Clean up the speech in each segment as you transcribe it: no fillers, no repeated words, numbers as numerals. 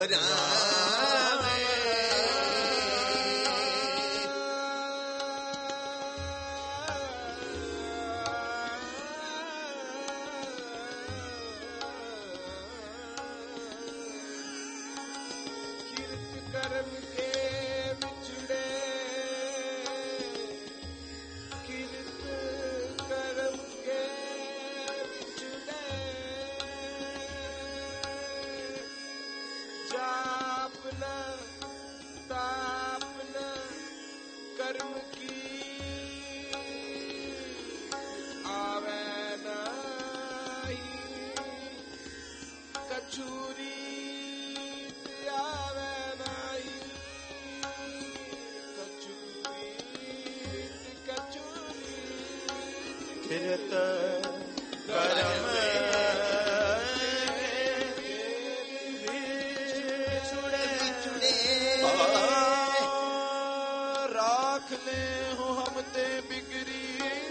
राम किरत कर्म के बिछड़े किरत कर्म के बिछड़े जाप न ताप न कर्म की आवे नहीं कचूरी आवे नहीं कचूरी कचूरी किरत कर्म राख ले हो हम ते बिगड़ी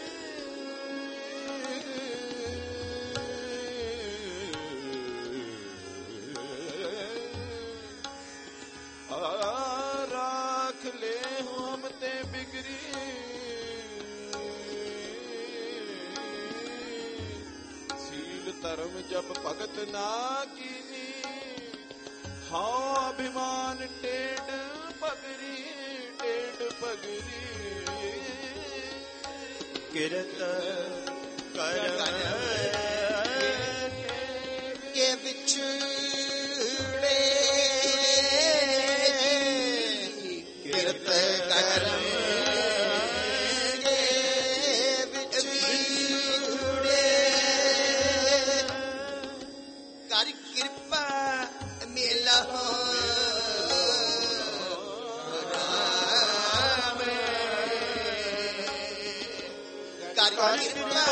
राख ले हो हम ते बिगड़ी सील धर्म जब भगत ना कीनी हाँ अभिमान टेढ़ पगरी किरत कर्म के बिछड़े किरत कर्म के बिछड़े कर कृपा मिला हो कृपा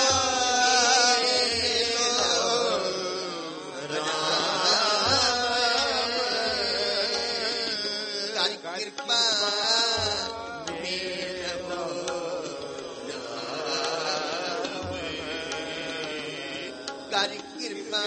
कृपा कर कृपा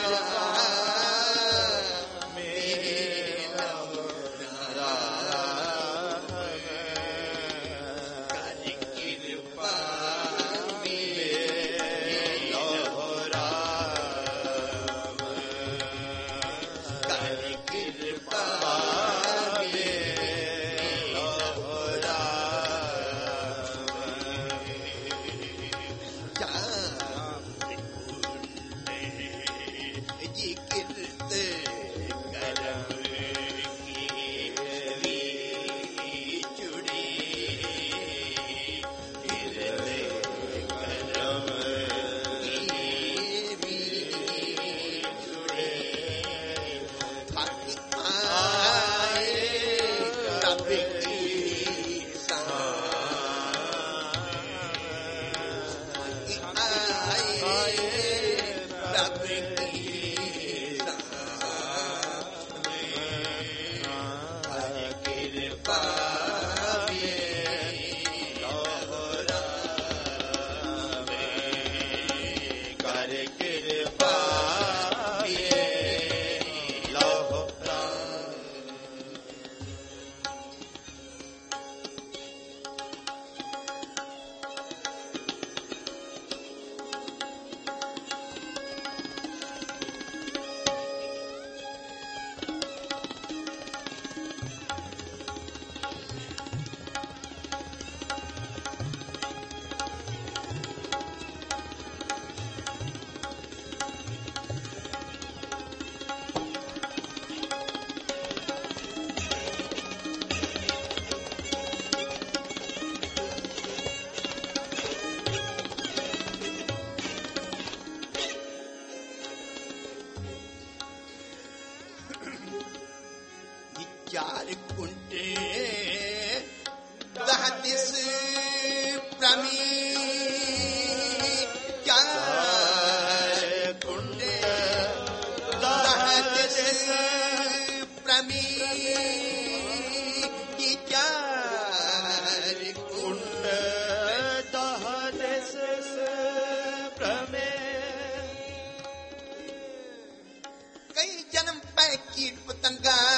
चार कुंटे दहदिस प्रमी चार कुंटे दहदिस प्रमी चार कुंटे दहदिस प्रमे कई जन्म पै कीट पतंगा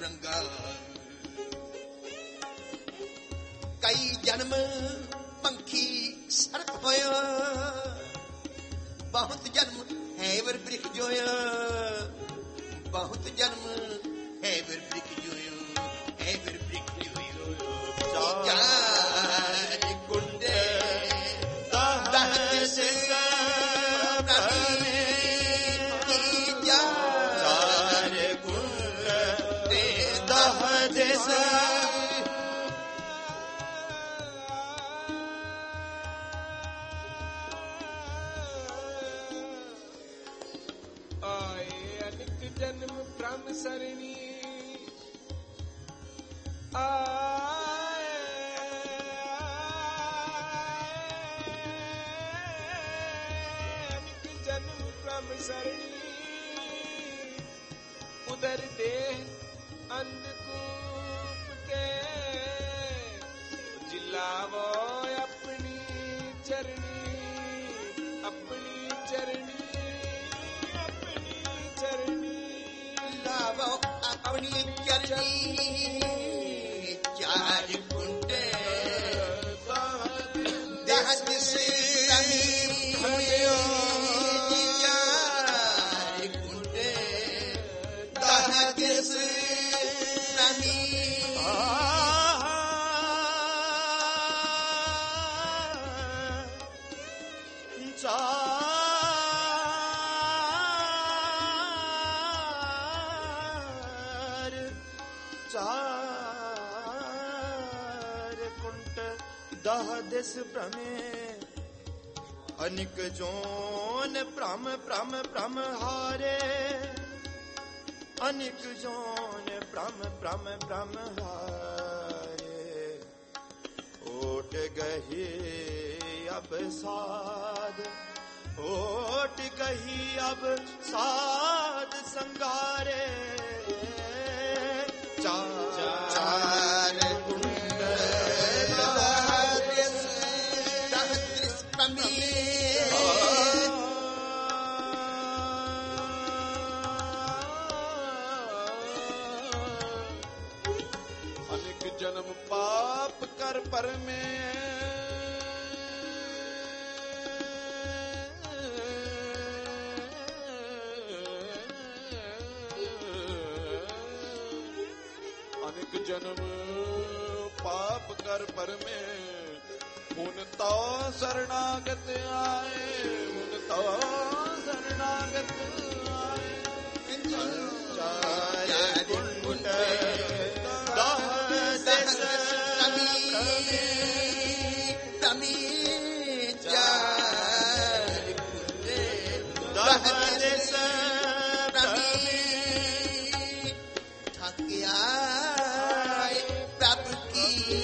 ਰੰਗਾ ਕਈ ਜਨਮ ਪੰਖੀ ਸਰਪ ਹੋਇਆ ਬਹੁਤ ਜਨਮ ਹੈ ਵਰ ਬ੍ਰਿਖ ਜੋਇਆ ਬਹੁਤ ਜਨਮ ਹੈ ਵਰ ਬ੍ਰਿਖ ਜੋਇਆ ਹੈ ਵਰ ਬ੍ਰਿਖ ਜੋਇਆ ਚਾਰ ਕੁੰਡੇ ਦਹ ਦਿਸ ਪ੍ਰਮੇ ਕੀ ਚਾਰ ਕੁੰਡੇ ਦਹ ਦਿਸ ਜਨਮ ਬ੍ਰਹਮ ਸਰਣੀ ਆਏ ਅਨਿਕ ਜਨਮ ਬ੍ਰਹਮ ਸਰਣੀ ਉਦਰ ਦੇਹ ਅੰਧਕੂਪ ਕੇ ਜਿਲਾਵੋ ਆਪਣੀ ਚਰਣੀ ਆਪਣੀ ਚਰਣੀ ਲਾਵੋ ਆਪਣੀ ਚਰਨੀ ਚਾਰ ਕੁੰਡੇ ਦਹ ਦਿਸ ਚਾਰ ਕੁੰਡੇ ਦਹ ਦਿਸ ਦਹ ਦਿਸ ਭ੍ਰਮੇ ਅਨਿਕ ਜੋਨ ਭ੍ਰਮ ਭ੍ਰਮ ਭ੍ਰਮ ਹਾਰੇ ਅਨਿਕ ਜੋਨ ਭ੍ਰਮ ਭ੍ਰਮ ਭ੍ਰਮ ਹਾਰੇ ਓਟ ਗਹੀ ਅਬ ਸਾਧ ਓਟ ਗਹੀ ਅਬ ਸਾਧ ਸੰਗਾਰੇ ਚਾਰ ਅਨੇਕ ਜਨਮ ਪਾਪ ਕਰ ਪਰਮੇ ਅਨੇਕ ਜਨਮ ਪਾਪ ਕਰ ਪਰਮੇ ਹੁਣ ਤੋ ਸਰਣਾਗਤ ਆਏ ਹੁਣ ਤੋ ਸਰਣਾਗਤ ਆਏ ਚਾਰ ਕੁੰਡ ਦਹ ਦਿਸ ਤਮੀ ਚਾਰ ਕੁੰਡੇ ਦਹ ਦਿਸ ਠਾਕਿਆ ਪ੍ਰਭ ਕੀ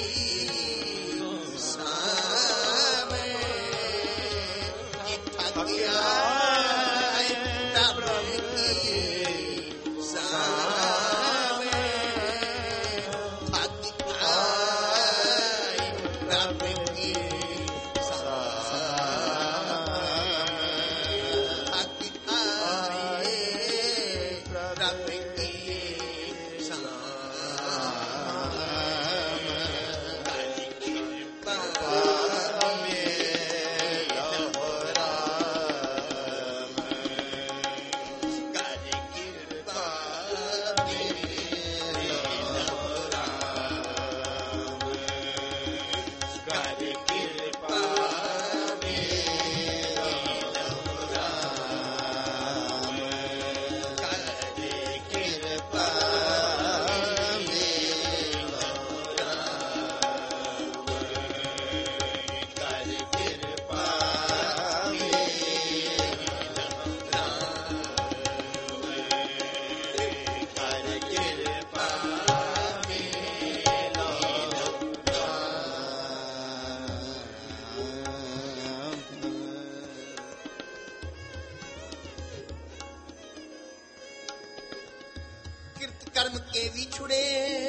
कर्म के विछुड़े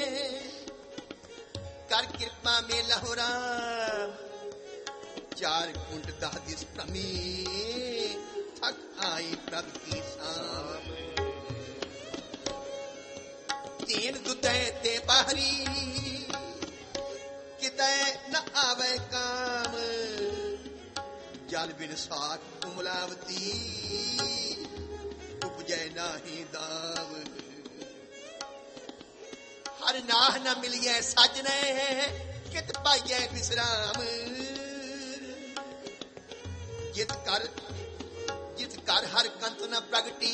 कर कृपा में लहोरा चार कुंड दादिस प्रमी थक आई प्रभ की साम ਦੇਣ ਦੁਦੈ ਤੇ ਬਾਹਰੀ ਕਿਤੈ ਨ ਆਵੇ ਕਾਮ ਜਲ ਬਿਨ ਸਾਖ ਕੁਮਲਾਵਤੀ ਉਪਜੈ ਨਾਹੀ ਦਾਵ ਹਰ ਨਾਹ ਨ ਮਿਲਿਐ ਸਾਜਨੈ ਕਿਤ ਪਾਈਐ ਵਿਸਰਾਮ ਜਿਤ ਕਰ ਹਰ ਕੰਤ ਨ ਪ੍ਰਗਟੀ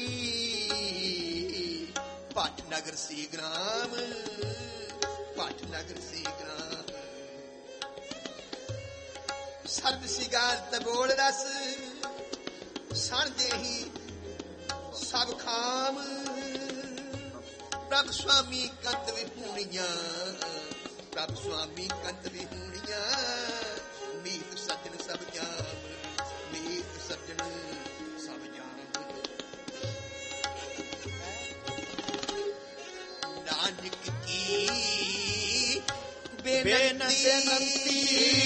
ਪਟ ਨਗਰ ਸੀ ਗ੍ਰਾਮ ਪਟ ਨਗਰ ਸੀ ਗ੍ਰਾਮ ਸਰਬ ਸਿਗਾਰ ਤਬੋਲ ਰਸ ਸਣ ਦੇਹੀ ਸਭ ਖਾਮ ਪ੍ਰਭ ਸੁਆਮੀ ਕੰਤ ਵਿਹੂਣੀਆਂ ਪ੍ਰਭ ਸੁਆਮੀ ਕੰਤ ਵਿਹੂਣੀਆਂ ਮੀਤ ਸੱਜਣ ਸਭ ਜਾਮ ਮੀਤ ਸੱਜਣ ਸਭ ਜਾਮ ਨਾਨਕ ਕੀ ਬੇਨਤੀ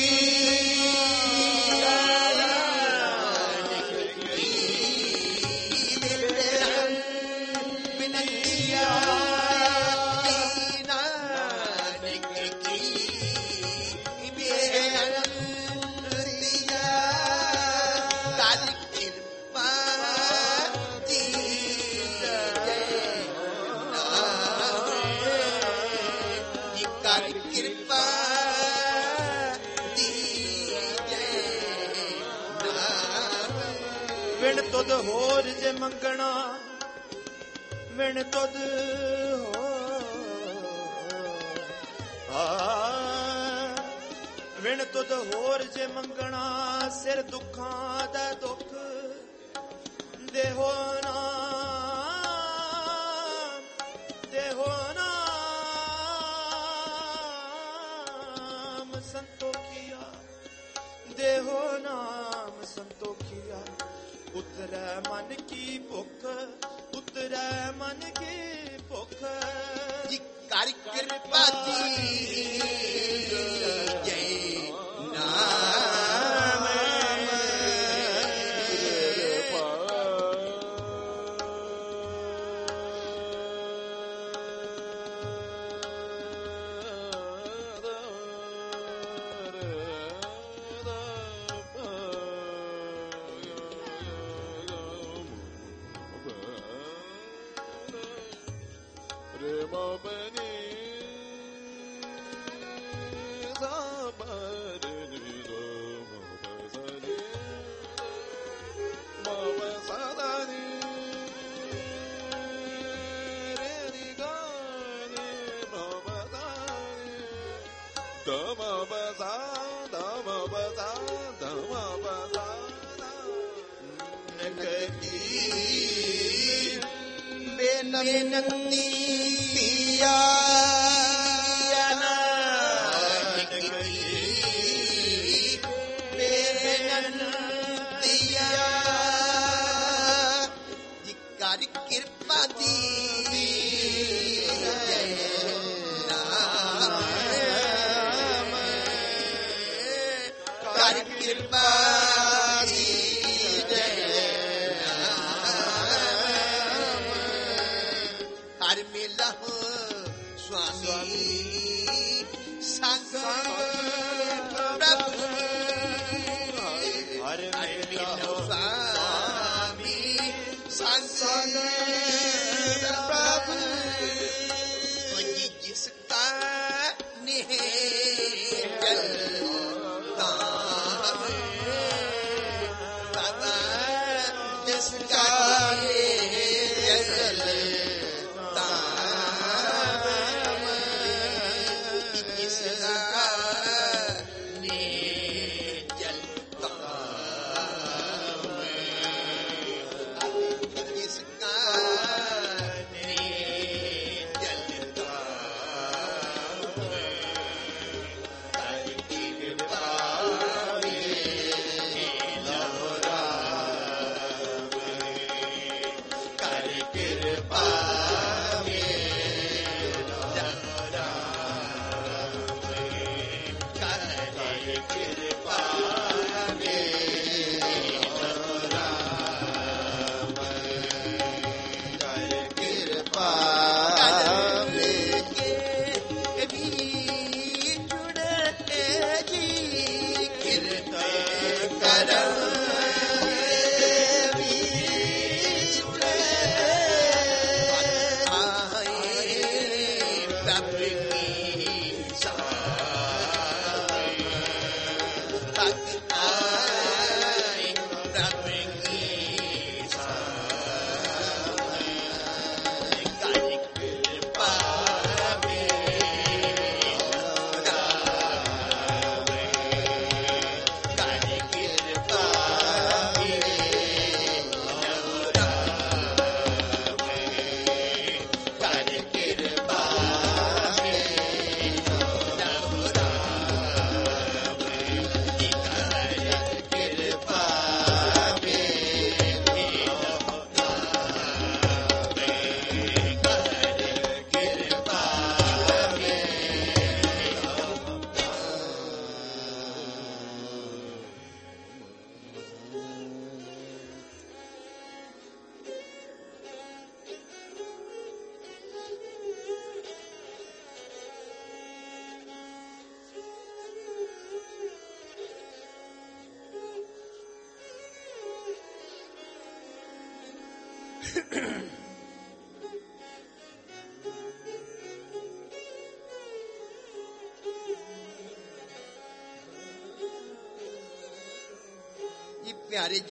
ਵਿਣ ਤੁਧ ਹੋਰ ਜੇ ਮੰਗਣਾ ਵਿਣ ਤੁਧ ਵਿਣ ਤੁਧ ਹੋਰ ਜੇ ਮੰਗਣਾ ਸਿਰ ਦੁੱਖਾਂ ਦਾ ਦੁੱਖ ਦੇਹੋ ਨਾਮ ਸੰਤੋਖੀਆ ਦੇਹੋ ਨਾਮ ਸੰਤੋਖੀਆ ਉਤਰੈ ਮਨ ਕੀ ਭੁੱਖ ਉਤਰੈ ਮਨ ਕੀ ਭੁੱਖ ਜੀ ਕਰ ਕਿਰਪਾ ਦੀ ਜੈ ਨਾਮ ਬੇਨਤੀ ਪਿਆ ਜੀ ਕਰ ਕਿਰਪਾ ਦੀ ਕਰ ਕਿਰਪਾ ਪਿਆਰੇ